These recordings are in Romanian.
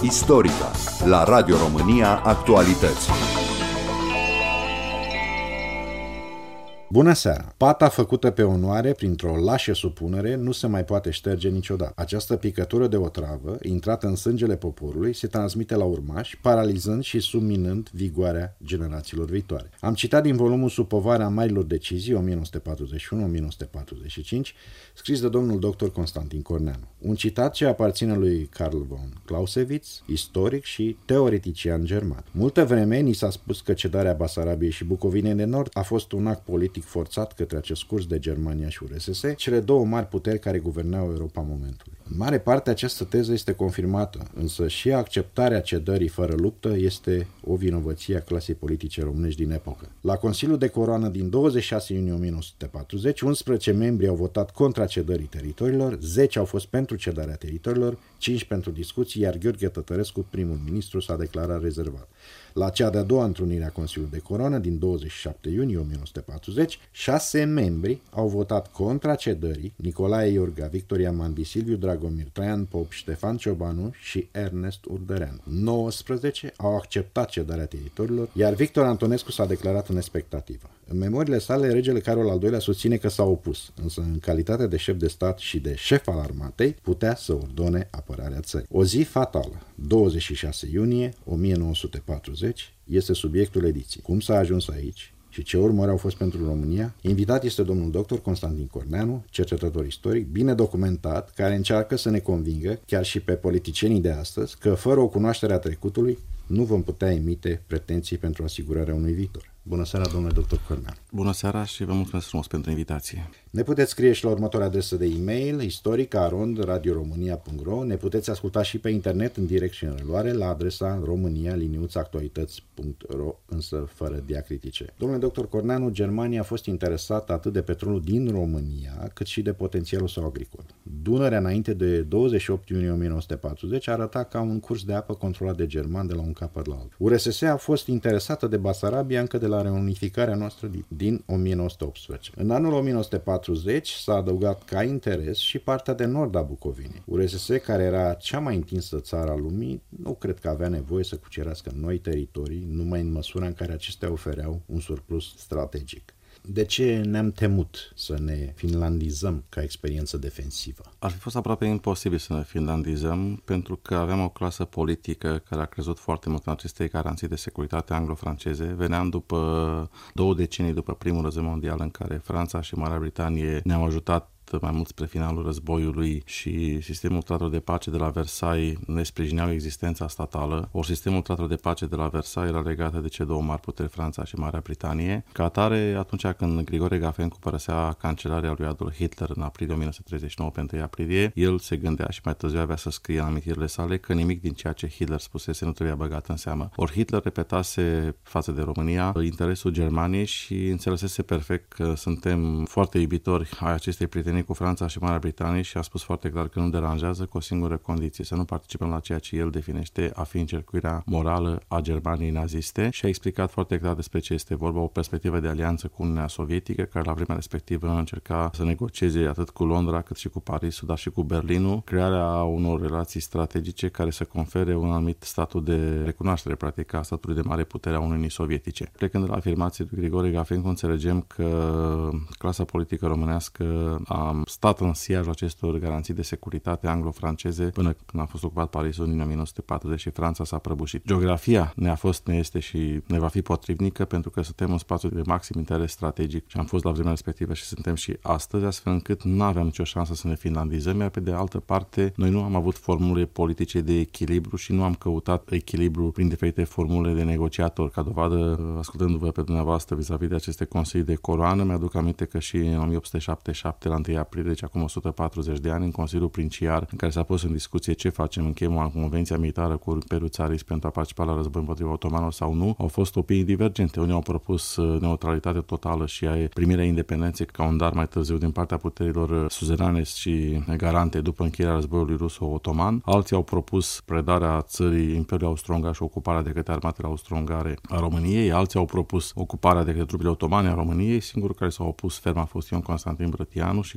Istorica, la Radio România Actualități. Bună seara! Pata făcută pe onoare printr-o lașă supunere nu se mai poate șterge niciodată. Această picătură de otravă, intrată în sângele poporului, se transmite la urmași, paralizând și subminând vigoarea generațiilor viitoare. Am citat din volumul Sub povara marilor decizii, 1941-1945, scris de domnul dr. Constantin Corneanu. Un citat ce aparține lui Carl von Clausewitz, istoric și teoretician german. Multă vreme ni s-a spus că cedarea Basarabiei și Bucovinei de Nord a fost un act politic forțat către acest curs de Germania și URSS, cele două mari puteri care guvernau Europa momentului. În mare parte această teză este confirmată, însă și acceptarea cedării fără luptă este o vinovăție a clasei politice românești din epocă. La Consiliul de Coroană din 26 iunie 1940, 11 membri au votat contra cedării teritoriilor, 10 au fost pentru cedarea teritoriilor, 5 pentru discuții, iar Gheorghe Tătărescu, primul ministru, s-a declarat rezervat. La cea de-a doua întrunire a Consiliului de Coroană din 27 iunie 1940, 6 membri au votat contra cedării: Nicolae Iorga, Victoria Mandi, Silviu Dragomir, Traian Pop, Ștefan Ciobanu și Ernest Urdereanu. 19 au acceptat cedarea teritoriilor, iar Victor Antonescu s-a declarat în expectativă. În memoriile sale, regele Carol al II-lea susține că s-a opus, însă în calitate de șef de stat și de șef al armatei, putea să ordone apărarea țării. O zi fatală, 26 iunie 1940, este subiectul ediției. Cum s-a ajuns aici și ce urmări au fost pentru România? Invitat este domnul dr. Constantin Corneanu, cercetător istoric, bine documentat, care încearcă să ne convingă, chiar și pe politicienii de astăzi, că fără o cunoaștere a trecutului nu vom putea emite pretenții pentru asigurarea unui viitor. Bună seara, domnule dr. Corneanu. Bună seara și vă mulțumesc frumos pentru invitație. Ne puteți scrie și la următoarea adresă de e-mail, istorica@radioromania.ro. Ne puteți asculta și pe internet în direct și în reluare la adresa romania-actualități.ro, însă fără diacritice. Domnule dr. Corneanu, Germania a fost interesată atât de petrolul din România, cât și de potențialul său agricol. Dunărea, înainte de 28 iunie 1940, arăta ca un curs de apă controlat de germani de la un capăt la altul. URSS a fost interesată de Basarabia încă de la reunificarea noastră din 1918. În anul 1940 s-a adăugat ca interes și partea de nord a Bucovinei. URSS, care era cea mai întinsă țară a lumii, nu cred că avea nevoie să cucerească noi teritorii, numai în măsura în care acestea ofereau un surplus strategic. De ce ne-am temut să ne finlandizăm ca experiență defensivă? Ar fi fost aproape imposibil să ne finlandizăm, pentru că aveam o clasă politică care a crezut foarte mult în aceste garanții de securitate anglo-franceze. Veneam după 2 decenii după primul război mondial, în care Franța și Marea Britanie ne-au ajutat mai mult spre finalul războiului și sistemul tratatul de pace de la Versailles ne sprijineau existența statală. Ori sistemul tratatul de pace de la Versailles era legat de cele două mari puteri, Franța și Marea Britanie. Ca atare, atunci când Grigore Gafencu părăsea cancelarea lui Adolf Hitler în aprilie 1939 pe 1 aprilie, el se gândea și mai târziu avea să scrie în amintirile sale că nimic din ceea ce Hitler spusese nu trebuia băgat în seamă. Ori Hitler repetase față de România interesul Germaniei și înțelesese perfect că suntem foarte iubitori ai acestei prietenii cu Franța și Marea Britanie și a spus foarte clar că nu deranjează, cu o singură condiție: să nu participăm la ceea ce el definește a fi încercuirea morală a Germaniei naziste, și a explicat foarte clar despre ce este vorba: o perspectivă de alianță cu Uniunea Sovietică, care la vremea respectivă încerca să negocieze atât cu Londra cât și cu Parisul, dar și cu Berlinul, crearea unor relații strategice care să confere un anumit statut de recunoaștere practică a statului de mare putere a Uniunii Sovietice. Plecând de la afirmații lui Grigore Gafencu, înțelegem că clasa politică românească a stat în siajul acestor garanții de securitate anglo-franceze până când a fost ocupat Parisul în 1940 și Franța s-a prăbușit. Geografia ne este și ne va fi potrivnică, pentru că suntem în spațiu de maxim interes strategic și am fost la vremea respectivă și suntem și astăzi, astfel încât nu aveam nicio șansă să ne finlandizăm, iar pe de altă parte noi nu am avut formule politice de echilibru și nu am căutat echilibru prin diferite formule de negociator. Ca dovadă, ascultându-vă pe dumneavoastră vis-a-vis de aceste consilii de coroană, mi-aduc aminte că și în 1877, la 1 aprilie, deci acum 140 de ani, în Consiliul Princiar, în care s-a pus în discuție ce facem, încheiem o convenție militară cu Imperiul Țarist pentru a participa la război împotriva otomanilor sau nu, au fost opinii divergente. Unii au propus neutralitate totală și primirea independenței ca un dar mai târziu din partea puterilor suzerane și garante după încheierea războiului ruso-otoman. Alții au propus predarea țării Imperiului Austro-Ungar și ocuparea de către armatele austro-ungare a României. Alții au propus ocuparea de către trupele otomane a României. Singurul care s-a opus ferm a fost Ion Constantin Brătianu și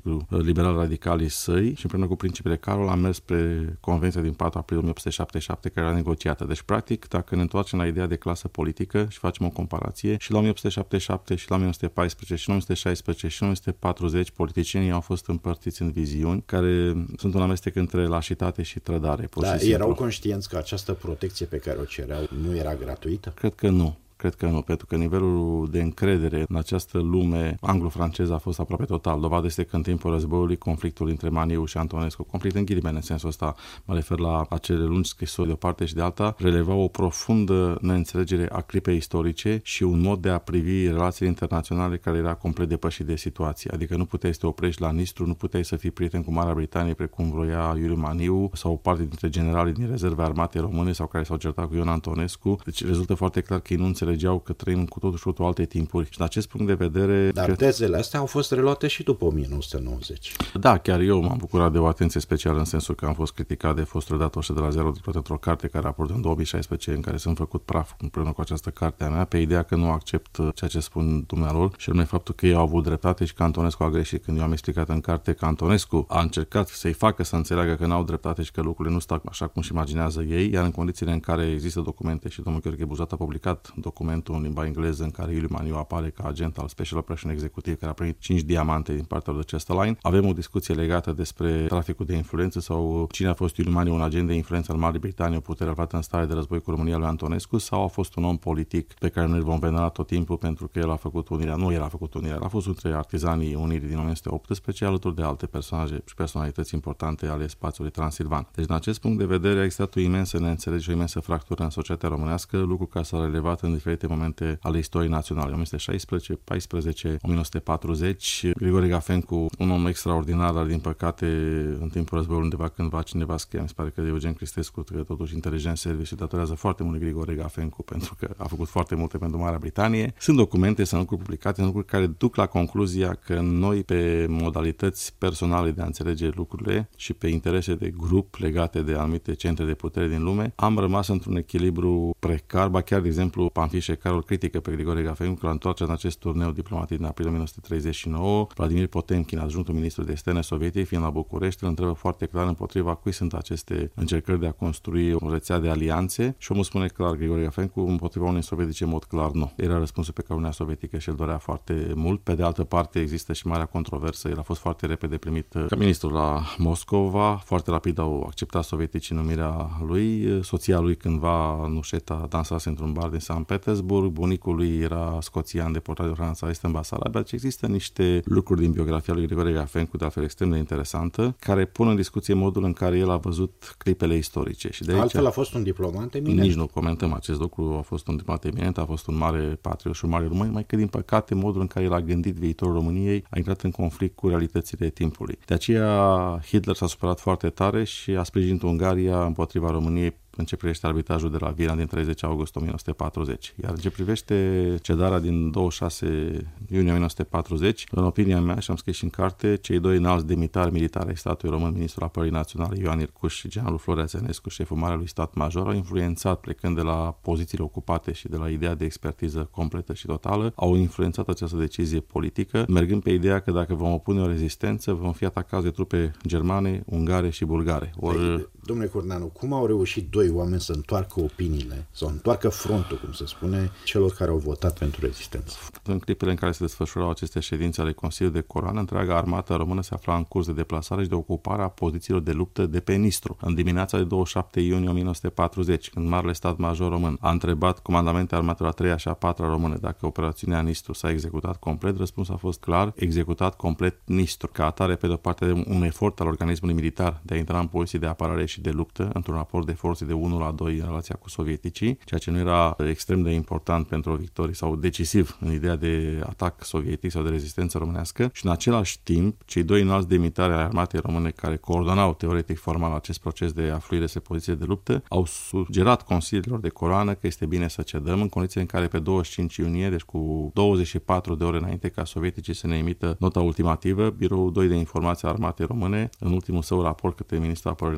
cu liberal-radicalii săi și împreună cu principele Carol am mers spre Convenția din 4 aprilie 1877 care era negociată. Deci, practic, dacă ne întoarcem la ideea de clasă politică și facem o comparație, și la 1877 și la 1914 și 1916 și 1940 politicienii au fost împărțiți în viziuni care sunt un amestec între lașitate și trădare. Da, erau conștienți că această protecție pe care o cereau nu era gratuită? Cred că nu. Cred că nu, pentru că nivelul de încredere în această lume anglo-franceză a fost aproape total. Dovadă este că în timpul războiului conflictul între Maniu și Antonescu, conflict în ghilimele în sensul ăsta, mă refer la acele lungi scrisori de o parte și de alta, releva o profundă neînțelegere a clipei istorice și un mod de a privi relațiile internaționale care era complet depășit de situație. Adică nu puteai să te oprești la Nistru, nu puteai să fii prieten cu Marea Britanie precum vroia Iuliu Maniu sau parte dintre generalii din rezerve armate române sau care s-au certat cu Ion Antonescu. Deci rezultă foarte clar că ei nu înțelegeau că trăim cu totul și totul alte timpuri. Și din acest punct de vedere... Dar tezele astea au fost reluate și după 1990. Da, chiar eu m-am bucurat de o atenție specială în sensul că am fost criticat de fostul redactor de la Zero într-o carte care a apărut în 2016 în care sunt făcut praf împreună cu această carte a mea pe ideea că nu accept ceea ce spun dumnealor și anume faptul că ei au avut dreptate și că Antonescu a greșit. Când eu am explicat în carte că Antonescu a încercat să-i facă să înțeleagă că n-au dreptate și că lucrurile nu stau așa cum și imaginează ei, iar în condițiile în care există documente și domnul Gheorghe Buzat a publicat documentul în limba engleză în care Iuliu Maniu apare ca agent al Special Operation Executive care a primit 5 diamante din partea lui Chesterline. Avem o discuție legată despre traficul de influență sau cine a fost Iuliu Maniu, un agent de influență al Marii Britanii, o putere aflată în stare de război cu România lui Antonescu, sau a fost un om politic pe care noi îl vom venera tot timpul pentru că el a făcut unirea. Nu el a făcut unirea, a fost între artizanii unirii din 1918 alături de alte personaje și personalități importante ale spațiului transilvan. Deci din acest punct de vedere a existat o imensă neînțelegere, o imensă fractură în societatea românească, lucru care s-a relevat în diferite momente ale istoriei naționale. 1916, 14, 1940, Grigore Gafencu, un om extraordinar, dar din păcate în timpul războiului undeva cândva cineva scria, mi se pare că de Eugen Cristescu, că totuși Intelligence Service datorează foarte mult Grigore Gafencu pentru că a făcut foarte multe pentru Marea Britanie. Sunt documente, sunt lucruri publicate, sunt lucruri care duc la concluzia că noi pe modalități personale de a înțelege lucrurile și pe interese de grup legate de anumite centre de putere din lume, am rămas într-un echilibru precar, ba chiar, de exemplu, Panfișe Carol critică pe Grigore Gafencu că la întoarcerea în acest turneu diplomatic din aprilie 1939, Vladimir Potemkin, adjunctul ministru de externe sovietici, fiind la București, îl întreabă foarte clar împotriva cui sunt aceste încercări de a construi o rețea de alianțe și omul spune clar, Grigore Gafencu, împotriva Uniunii Sovietice, în mod clar, nu. Era răspunsul pe care Uniunea Sovietică și-l dorea foarte mult. Pe de altă parte, există și marea controversă. El a fost foarte repede primit ca ministru la Moscova. Foarte rapid au acceptat sovieticii numirea lui. Soția lui cândva, Nușeta, dansase într-un bar din Sankt Petersburg. Bunicul lui era scoțian deportat de Franța, este în Basarabia. Deci există niște lucruri din biografia lui Grigore Gafencu, de altfel extrem de interesantă, care pun în discuție modul în care el a văzut clipele istorice. Și de aici, altfel a fost un diplomat eminent. Nici nu comentăm acest lucru, a fost un diplomat eminent, a fost un mare patriot și un mare român, mai că din păcate modul în care el a gândit viitorul României a intrat în conflict cu realitățile timpului. De aceea Hitler s-a supărat foarte tare și a sprijinit Ungaria împotriva României în ce privește arbitrajul de la Viena din 30 august 1940. Iar în ce privește cedarea din 26 iunie 1940, în opinia mea, și am scris și în carte, cei doi înalți demnitari militari ai statului român, ministrul apărării naționale Ioan Ircuș și generalul Florea Țănescu, șeful Marelui Stat Major, au influențat, plecând de la pozițiile ocupate și de la ideea de expertiză completă și totală, au influențat această decizie politică, mergând pe ideea că dacă vom opune o rezistență, vom fi atacați de trupe germane, ungare și bulgare. Domnule Corneanu, cum au reușit doi oameni să întoarcă opiniile, să întoarcă frontul, cum se spune, celor care au votat pentru rezistență? În clipele în care se desfășurau aceste ședințe ale Consiliului de Coroană, întreaga armată română se afla în curs de deplasare și de ocupare a pozițiilor de luptă de pe Nistru. În dimineața de 27 iunie 1940, când Marele Stat Major Român a întrebat comandamente armatelor a 3-a și a 4-a română dacă operațiunea Nistru s-a executat complet, răspunsul a fost clar, executat complet Nistru. Ca atare, pe de-o parte, un efort al organismului militar de a intra în poziții de apărare și de luptă, într-un raport de forțe de 1-2 în relația cu sovieticii, ceea ce nu era extrem de important pentru o victorie sau decisiv în ideea de atac sovietic sau de rezistență românească, și în același timp, cei doi înalți demnitari ai armatei române care coordonau teoretic formal acest proces de afluire spre poziție de luptă, au sugerat consiliilor de coroană că este bine să cedăm în condiții în care pe 25 iunie, deci cu 24 de ore înainte ca sovieticii să ne emită nota ultimativă, Biroul 2 de Informații a Armatei Române, în ultimul său raport către Ministrul Apărării Naționale,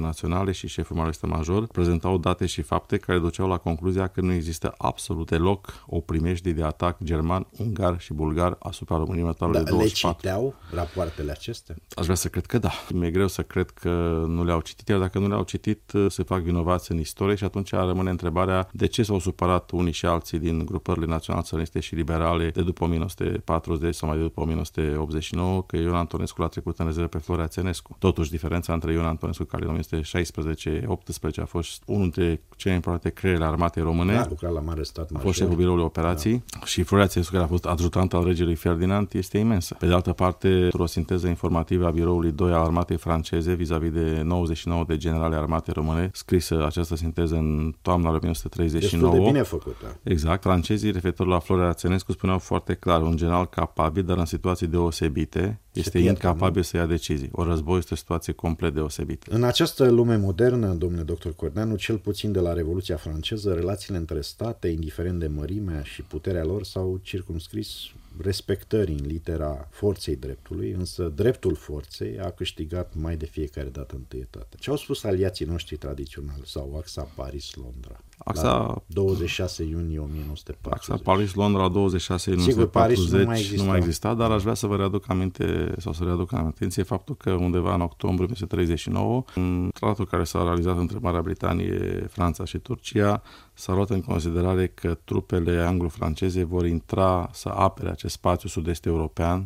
generale și șeful mare major prezentau date și fapte care duceau la concluzia că nu există absolut deloc o primejdie de atac german, ungar și bulgar asupra României următoarele 24. Le citeau rapoartele acestea? Aș vrea să cred că da. Mi-e greu să cred că nu le-au citit, iar dacă nu le-au citit, se fac vinovați în istorie și atunci rămâne întrebarea de ce s-au supărat unii și alții din grupările național-țărăniste și liberale de după 1940 sau mai de după 1989, că Ion Antonescu l-a trecut în rezervă pe Florea Țenescu. Totuși, diferența între Ion Antonescu, care în 1916-18 a fost unul dintre cele importante creierile armatei române, a lucrat la mare stat major, a fost șeful biroului operații, și Florea Țenescu, care a fost adjutant al regelui Ferdinand, este imensă. Pe de altă parte, o sinteză informativă a biroului 2 al armatei franceze vis-a-vis de 99 de generale armate române, scrisă această sinteză în toamna 1939. Destul de bine făcută. Exact. Francezii, referitor la Florea Țenescu, spuneau foarte clar, un general capabil, dar în situații deosebite, este incapabil să ia decizii. O război este o situație complet deosebită. În această lume modernă, domnule doctor Corneanu, cel puțin de la Revoluția franceză, relațiile între state, indiferent de mărimea și puterea lor, s-au circumscris respectării în litera forței dreptului, însă dreptul forței a câștigat mai de fiecare dată întâietate. Ce au spus aliații noștri tradiționali sau axa Paris-Londra? Axa 26 iunie 1940. Axa Paris-Londra 26 iunie 1940 nu mai exista, dar aș vrea să vă readuc aminte sau să readuc în atenție faptul că undeva în octombrie 1939, în tratatul care s-a realizat între Marea Britanie, Franța și Turcia, s-a luat în considerare că trupele anglo-franceze vor intra să apere acest spațiu sud-est european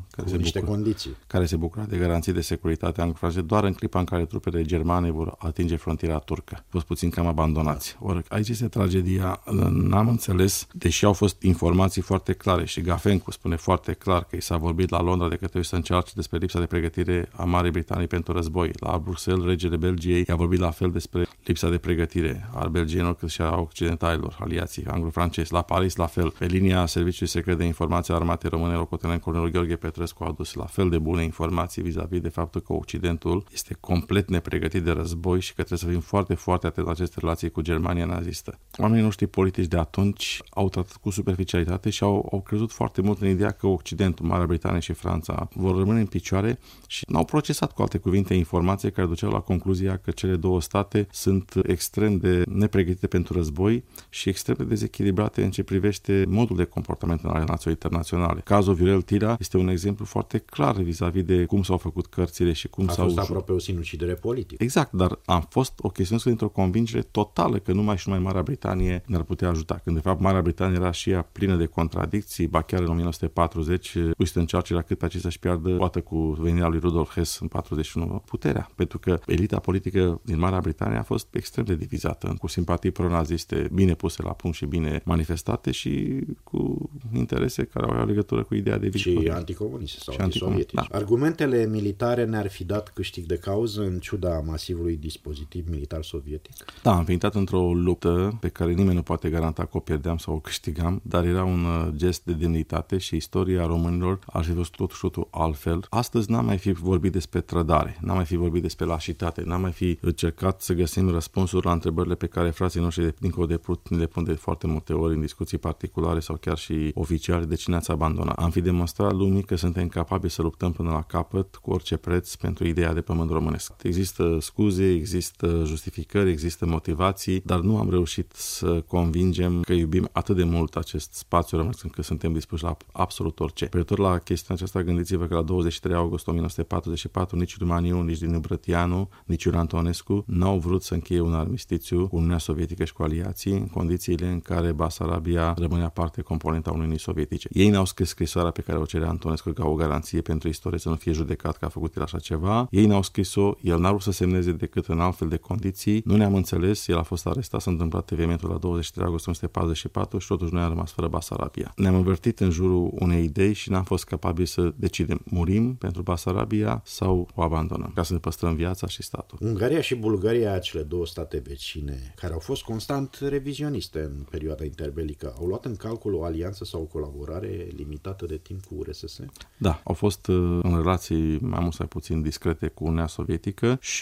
care se bucura de garanții de securitate anglo-franceze doar în clipa în care trupele germane vor atinge frontiera turcă. Au fost puțin cam abandonați. Ori aici este tragedia. N-am înțeles, deși au fost informații foarte clare și Gafencu spune foarte clar că i s-a vorbit la Londra de către Winston Churchill despre lipsa de pregătire a Marii Britanii pentru război. La Bruxelles, regele Belgiei i-a vorbit la fel despre lipsa de pregătire al belgienilor cât și a occidentalilor, aliații anglo-francezi. La Paris, la fel. Pe linia Serviciului Secret de Informații Armatei Române, locotenent colonel Gheorghe Petrescu a adus la fel de bune informații vis-a-vis de faptul că Occidentul este complet nepregătit de război și că trebuie să fim foarte, foarte atenți la aceste relații cu Germania nazistă. Oamenii noștri politici de atunci au tratat cu superficialitate și au crezut foarte mult în ideea că Occidentul, Marea Britanie și Franța vor rămâne în picioare și n-au procesat, cu alte cuvinte, informații care duceau la concluzia că cele două state sunt extrem de nepregătite pentru război și extrem de dezechilibrate în ce privește modul de comportament în relații internaționale. Cazul Viorel Tila este un exemplu foarte clar vis-a-vis de cum s-au făcut cărțile și cum s-au... A fost aproape o sinucidere politică. Exact, dar a fost o chestiune dintr-o convingere totală că numai și numai Marea Britanie ne-ar putea ajuta. Când de fapt Marea Britanie era și ea plină de contradicții, ba chiar în 1940 Winston Churchill era cât pe acesta să-și piardă poate cu venirea lui Rudolf Hess în 41 puterea, pentru că elita politică din Marea Britanie a fost extrem de divizată, cu simpatii pro-naziste bine puse la punct și bine manifestate și cu interese care au legătură cu ideea de victorie. Și anticomuniste sau antisovietice. Da. Argumentele militare ne-ar fi dat câștig de cauză în ciuda masivului dispozitiv militar sovietic? Da, am intrat într-o luptă pe care nimeni nu poate garanta că o pierdeam sau o câștigam, dar era un gest de demnitate și istoria românilor ar fi fost totul altfel. Astăzi n-am mai fi vorbit despre trădare, n-am mai fi vorbit despre lașitate, n-am mai fi încercat să găsim răspunsuri la întrebările pe care frații noștri dincolo de Prut le pun de foarte multe ori în discuții particulare sau chiar și oficiale de cine ați abandonat. Am fi demonstrat lumii că suntem capabili să luptăm până la capăt cu orice preț pentru ideea de pământ românesc. Există scuze, există justificări, există motivații, dar nu am reușit să convingem că iubim atât de mult acest spațiu românesc încât suntem dispuși la absolut orice. Privitor la chestiunea aceasta, gândiți-vă că la 23 august 1944 nici Dumaniu, nici Dinu Brătianu, nici Ion Antonescu n-au vrut să încheie un armistițiu cu Uniunea Sovietică și cu aliații în condițiile în care Basarabia rămânea parte componentă a Uniunii Sovietice. Ei n-au scris scrisoarea pe care o cerea Antonescu ca o garanție pentru istorie să nu fie judecat că a făcut el așa ceva. Ei n-au scris-o, el n-a vrut să semneze decât în altfel de condiții. Nu ne-am înțeles, el a fost arestat, s-a întâmplat evenimentul la 23 august 1944 și totuși noi am rămas fără Basarabia. Ne-am învârtit în jurul unei idei și n-am fost capabili să decidem, murim pentru Basarabia sau o abandonăm, ca să ne păstrăm viața și statul. Ungaria și Bulgaria, cele două state vecine, care au fost constant revizioniste în perioada interbelică, au luat în calcul o alianță sau o colaborare limitată de timp cu URSS? Da, au fost în relații mai mult sau puțin discrete cu Uniunea Sovietică și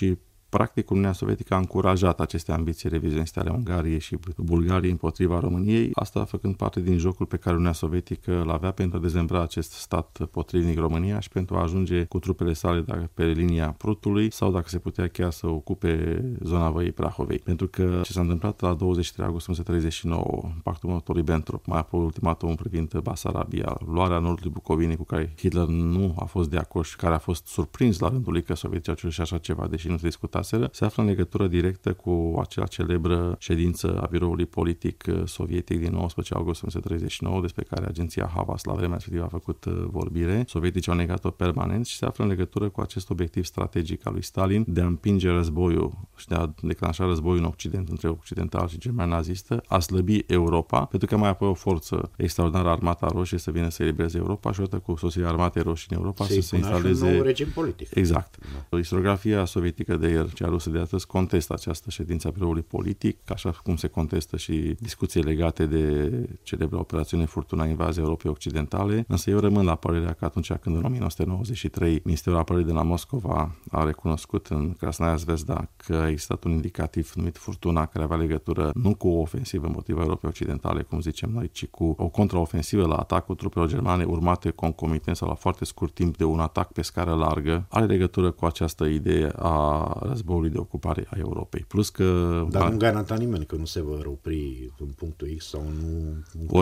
practic Uniunea Sovietică a încurajat aceste ambiții revizioniste ale Ungariei și Bulgariei împotriva României, asta făcând parte din jocul pe care Uniunea Sovietică l-avea pentru a dezmembra acest stat potrivnic România și pentru a ajunge cu trupele sale pe linia Prutului sau dacă se putea chiar să ocupe zona Văii Prahovei. Pentru că ce s-a întâmplat la 23 august 1939, pactul Molotov-Ribbentrop, mai apoi ultimatumul privind Basarabia, luarea nordului Bucovinei cu care Hitler nu a fost de acord și care a fost surprins la rândul lui că sovieticii au cerut și așa ceva, deși nu se discutaseră, se află în legătură directă cu acea celebră ședință a biroului politic sovietic din 19 august 1939, despre care agenția Havas la vremea respectivă a făcut vorbire. Sovieticii au negat-o permanent și se află în legătură cu acest obiectiv strategic al lui Stalin de a împinge războiul și de a declanșa războiul în Occident între occidental și Germania nazistă, a slăbi Europa, pentru că mai apoi o forță extraordinară, Armata Roșie, să vină să elibereze Europa și odată cu sosirea Armatei Roșii în Europa să se instaleze un nou regim politic. Exact. Da. Istoriografia sovietică de ieri, cea rusă de astăzi, contestă această ședință a biroului politic, așa cum se contestă și discuții legate de celebra operațiune Furtuna, invazia Europei Occidentale, însă eu rămân la părerea că atunci când în 1993 Ministerul Apărării de la Moscova a recunoscut în Krasnaia Zvezda că a existat un indicativ numit Furtuna, care avea legătură nu cu o ofensivă împotriva Europei Occidentale, cum zicem noi, ci cu o contraofensivă la atacul trupelor germane urmate concomitent sau la foarte scurt timp de un atac pe scară largă, are legătură cu această idee a războiului de ocupare a Europei. Plus că... Dar nu garanta nimeni că nu se vor opri în punctul X sau nu...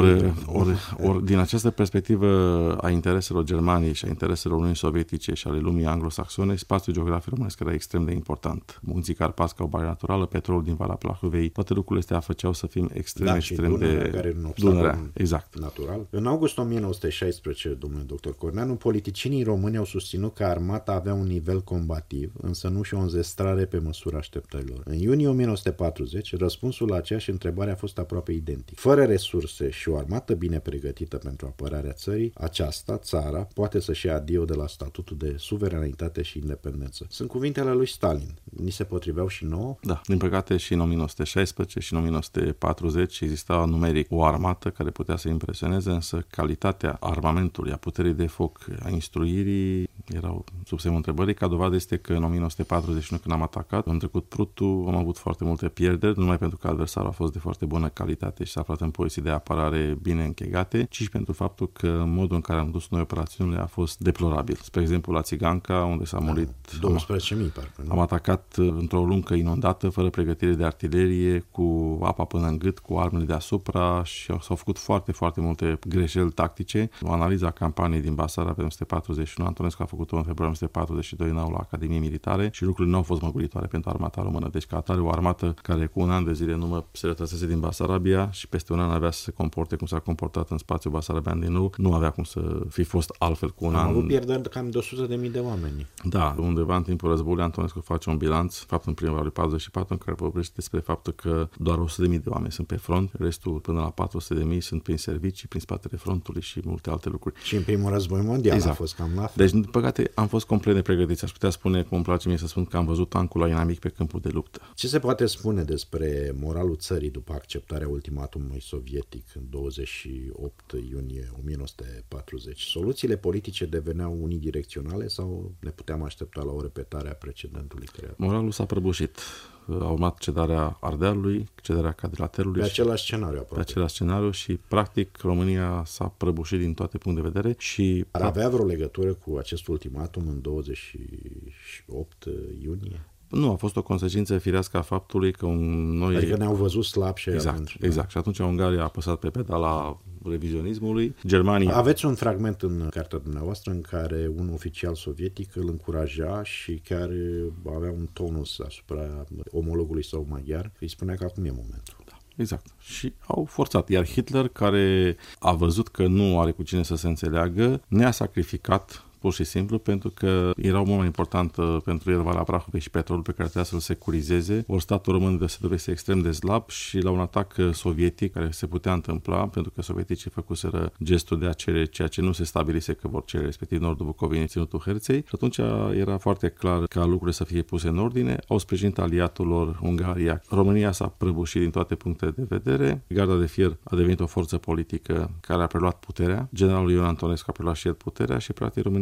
Ori din această perspectivă a intereselor Germaniei și a intereselor Uniunii Sovietice și ale lumii anglosaxone, spațiul geografic românesc era extrem de important. Munții Carpați ca o barieră naturală, petrolul din Valea Prahovei, toate lucrurile astea făceau să fim extrem de... Dunărea, exact. Natural. În august 1916, domnule doctor Corneanu, politicienii români au susținut că armata avea un nivel combativ, însă nu și o înzestrare pe măsura așteptărilor. În iunie 1940, răspunsul la aceeași întrebare a fost aproape identic. Fără resurse și o armată bine pregătită pentru apărarea țării, aceasta, țara, poate să-și ia adio de la statutul de suveranitate și independență. Sunt cuvintele lui Stalin. Ni se potriveau și nouă? Da. Din păcate și în 1916 și în 1940 exista numeric o armată care putea să impresioneze, însă calitatea armamentului, a puterii de foc, a instruirii erau sub semnul întrebării. Ca dovadă este că în 1941, când am atacat, am trecut Prutul, am avut foarte multe pierderi, nu numai pentru că adversarul a fost de foarte bună calitate și s-a aflat în poziții de apărare bine închegate, ci și pentru faptul că modul în care am dus noi operațiunile a fost deplorabil. Spre exemplu, la Țiganca, unde s-a murit 12.000, parcă. Am atacat într-o luncă inundată, fără pregătire de artilerie, cu apa până în gât, cu armele deasupra și s-au făcut foarte multe greșeli tactice. O analiză a campaniei din Basarabia pe 1941, Antonescu a făcut-o în februarie 1942 în aula Academiei Militare și lucrurile nu au fost măguritoare pentru armata română. Deci, ca atare, o armată care cu un an de zile numai se retrăsese din Basarabia și peste un an avea să se comporte cum s-a comportat în spațiul basarabean din nou, nu avea cum să fi fost altfel cu un an. Am avut pierderi cam de 100.000 de oameni. Da, undeva în timpul războiului Antonescu face un bilanț, fapt în primăvara lui 44, în care vorbește despre faptul că doar 100.000 de oameni sunt pe front, restul până la 400.000 sunt prin servicii, prin spatele frontului și multe alte lucruri. Și în primul război mondial a fost cam la fel. Deci, din păcate, am fost complet nepregătiți. Aș putea spune, cum îmi place mie să spun, că am văzut tancul la inamic pe câmpul de luptă. Ce se poate spune despre moralul țării după acceptarea ultimatumului sovietic în 28 iunie 1940? Soluțiile politice deveneau unidirecționale sau ne puteam aștepta la o repetare a precedentului creat? Moralul s-a prăbușit. A urmat cedarea Ardealului, cedarea Cadrilaterului. Pe același scenariu aproape. Pe același scenariu și, practic, România s-a prăbușit din toate punct de vedere și... Ar avea vreo legătură cu acest ultimatum în 28 iunie? Nu, a fost o consecință firească a faptului că noi... Adică ne-au văzut slab și Exact. Și atunci Ungaria a apăsat pe pedala revizionismului. Germania... Aveți un fragment în cartea dumneavoastră în care un oficial sovietic îl încuraja și chiar avea un tonus asupra omologului său maghiar. Îi spunea că acum e momentul. Exact. Și au forțat. Iar Hitler, care a văzut că nu are cu cine să se înțeleagă, ne-a sacrificat pur și simplu, pentru că era mult mai important pentru el Valea Prahovei și petrolul pe care trebuia să-l securizeze. Ori statul român se dovese extrem de slab și la un atac sovietic care se putea întâmpla, pentru că sovieticii făcuseră gestul de a cere ceea ce nu se stabilise că vor cere, respectiv nordul Bucovinei, ținutul Herței. Și atunci era foarte clar ca lucrurile să fie puse în ordine. Au sprijinit aliatul lor Ungaria. România s-a prăbușit din toate punctele de vedere. Garda de Fier a devenit o forță politică care a preluat puterea. Generalul Ion Antonescu a preluat și el puterea și practic România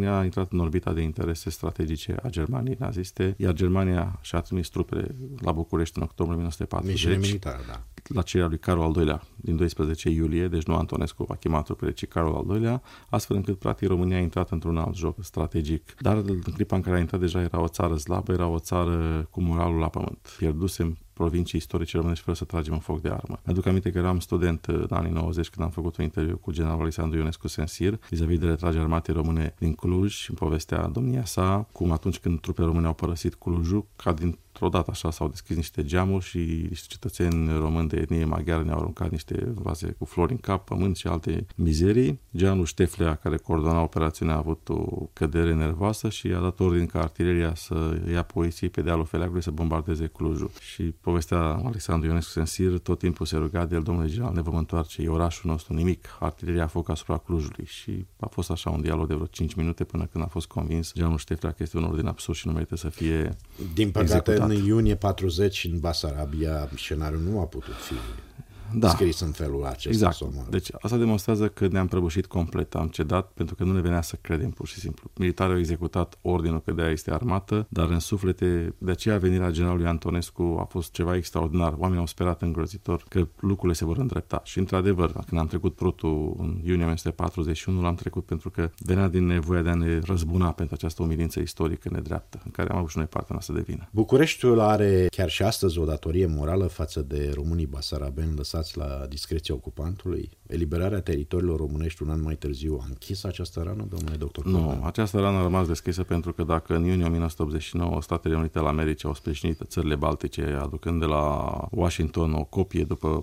România a intrat în orbita de interese strategice a Germaniei naziste, iar Germania și-a trimis trupele la București în octombrie 1940. Militar, da. La cererea lui Carol al II-lea din 12 iulie, deci nu Antonescu a chemat trupele, ci Carol al II-lea, astfel încât practic România a intrat într-un alt joc strategic. Dar în clipa în care a intrat deja era o țară slabă, era o țară cu moralul la pământ. Pierdusem provincii istorice românești fără să tragem în foc de armă. Mi-aduc aminte că eram student în anii 90 când am făcut un interviu cu generalul Alexandru Ionescu Sensir vis-a-vis de retragerea armatei române din Cluj și îmi povestea domnia sa cum atunci când trupele române au părăsit Clujul, ca dintr-o dată așa s-au deschis niște geamuri și niște cetățeni români de etnie maghiară ne-au aruncat niște vase cu flori în cap, pământ și alte mizerii. Generalul Șteflea, care coordona operațiunea, a avut o cădere nervoasă și a dat ordin ca artileria să ia poziții pe dealul Feleagului să bombardeze Clujul. Și povestea Alexandru Ionescu Sensir, tot timpul se ruga de el: domnule general, ne vom întoarce, e orașul nostru, nimic, artileria a foc asupra Clujului. Și a fost așa un dialog de vreo 5 minute până când a fost convins generalul Șteflea că este un ordin absurd și nu merită să fie din păcate executat. În iunie 40 în Basarabia scenariul nu a putut fi scris în felul acesta. Exact. Deci asta demonstrează că ne-am prăbușit complet, am cedat pentru că nu ne venea să credem pur și simplu. Militarii au executat ordinul că de-aia este armată, dar în suflete, de aceea venirea generalului Antonescu a fost ceva extraordinar. Oamenii au sperat îngrozitor că lucrurile se vor îndrepta. Și într-adevăr, când am trecut prutul în iunie 1941, l-am trecut pentru că venea din nevoia de a ne răzbuna pentru această umilință istorică nedreaptă, în care am avut și noi partea noastră de vină. Bucureștiul are chiar și astăzi o datorie morală față de românii basarabeni lăsați la discreția ocupantului? Eliberarea teritoriilor românești un an mai târziu a închis această rană, domnule doctor? Nu, această rană a rămas deschisă pentru că dacă în iunie 1989 Statele Unite ale Americii au sprijinit țările baltice, aducând de la Washington o copie după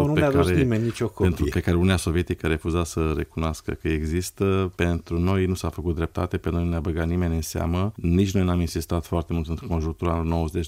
pe care Uniunea Sovietică refuza să recunoască că există, pentru noi nu s-a făcut dreptate, pe noi nu ne-a băgat nimeni în seamă, nici noi n-am insistat foarte mult în conjunctura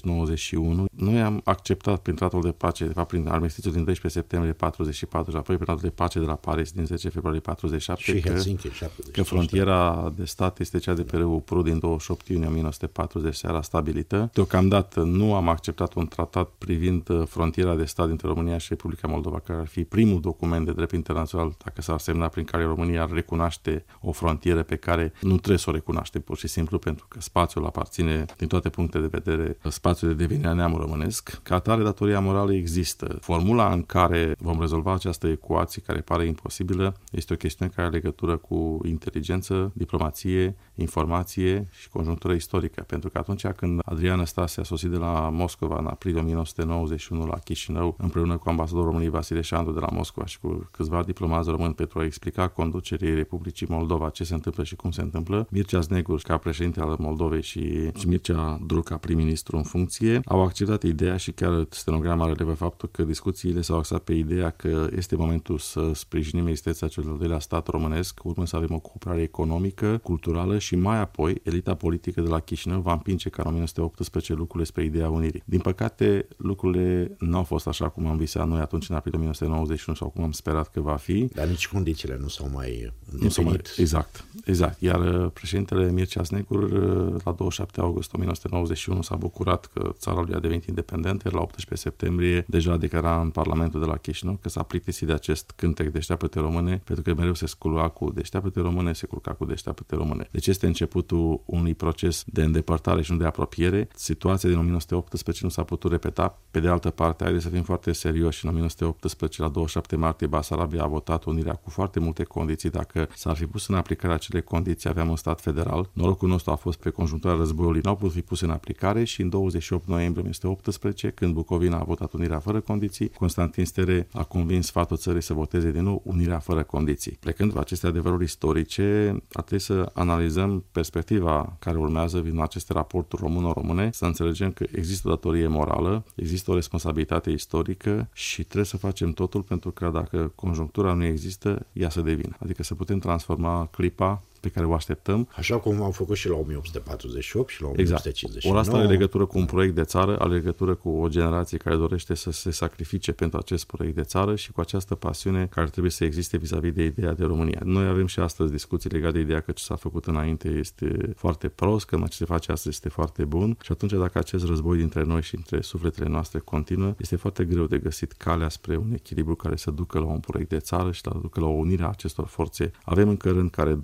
90-91. Noi am acceptat prin tratatul de pace, de fapt prin armistițiul din 12 septembrie 44 și apoi prin tratatul de pace de la Paris din 10 februarie 47 și Helsinki 75. Că frontiera de stat este cea de pe râul Prut din 28 iunie 1940, seara stabilită. Deocamdată nu am acceptat un tratat privind frontiera de stat dintre România și Republica Moldova, care ar fi primul document de drept internațional, dacă s-ar semna, prin care România ar recunoaște o frontieră pe care nu trebuie să o recunoaște pur și simplu, pentru că spațiul aparține din toate punctele de vedere spațiul de devenire a neamului românesc. Ca atare, datoria morală există. Formula în care vom rezolva această ecuație care pare imposibilă este o chestiune care are legătură cu inteligență, diplomație, informație și conjunctură istorică. Pentru că atunci când Adrian Năstase a sosit de la Moscova în aprilie 1991 la Chișinău, împreună cu ambasadorul României Vasile Șandru de la Moscova și cu câțiva diplomați români pentru a explica conducerii Republicii Moldova ce se întâmplă și cum se întâmplă, Mircea Znegur, ca președinte al Moldovei, și Mircea Druc, ca prim-ministru în funcție, au acceptat ideea și chiar stenograma relevă faptul că discuțiile s-au axat pe ideea că este momentul să sprijinim existența celui de-al doilea stat românesc, urmând să avem o cooperare economică, culturală și mai apoi elita politică de la Chișinău va împinge ca în 1918 lucrurile spre ideea unirii. Din păcate, lucrurile nu au fost așa cum am visat noi atunci în aprilie 1991 sau cum am sperat că va fi. Dar nici condițiile nu s-au mai îndeplinit. Exact. Iar președintele Mircea Znegur la 27 august 1991 s-a bucurat că țara lui a devenit independentă, iar la 18 septembrie deja declara în Parlamentul de la Chișinău că s-a plictisit de acest cântec Deșteaptă-te române, pentru că mereu se scula cu Deșteaptă-te române, se culca cu Deșteaptă-te române. Deci este începutul unui proces de îndepărtare și nu de apropiere. Situația din 1918 nu s-a putut repeta. Pe de altă parte, haideți să fim foarte serioși. În 1918, la 27 martie, Basarabia a votat unirea cu foarte multe condiții. Dacă s-ar fi pus în aplicare acele condiții, aveam un stat federal. Norocul nostru a fost pe conjunctura războiului, n-au putut fi puse în aplicare și în 28 noiembrie 1918, când Bucovina a votat unirea fără condiții, Constantin Stere a convins sfatul țării să voteze din nou unirea fără condiții. Plecând de aceste adevăruri istorice, ar trebui să analizăm perspectiva care urmează din aceste raporturi româno-române, să înțelegem că există o datorie morală, există o responsabilitate istorică și trebuie să facem totul pentru că dacă conjunctura nu există, ea să devină. Adică să putem transforma clipa pe care o așteptăm. Așa cum au făcut și la 1848 și la 1859. Exact. Ori asta are legătură cu un proiect de țară, are legătură cu o generație care dorește să se sacrifice pentru acest proiect de țară și cu această pasiune care trebuie să existe vis-a-vis de ideea de România. Noi avem și astăzi discuții legate de ideea că ce s-a făcut înainte este foarte prost, că ce se face astăzi este foarte bun și atunci dacă acest război dintre noi și între sufletele noastre continuă, este foarte greu de găsit calea spre un echilibru care să ducă la un proiect de țară și să ducă la o unire a acestor forțe. Avem încă rând care dor. Deci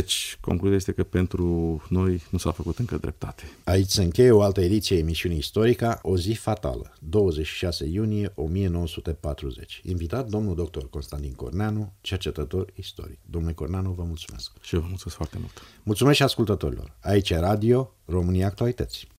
Deci, concluzia este că pentru noi nu s-a făcut încă dreptate. Aici se încheie o altă ediție a emisiunii Istorica, o zi fatală, 26 iunie 1940. Invitat domnul dr. Constantin Corneanu, cercetător istoric. Domnule Corneanu, vă mulțumesc. Și eu vă mulțumesc foarte mult. Mulțumesc și ascultătorilor. Aici e Radio România Actualități.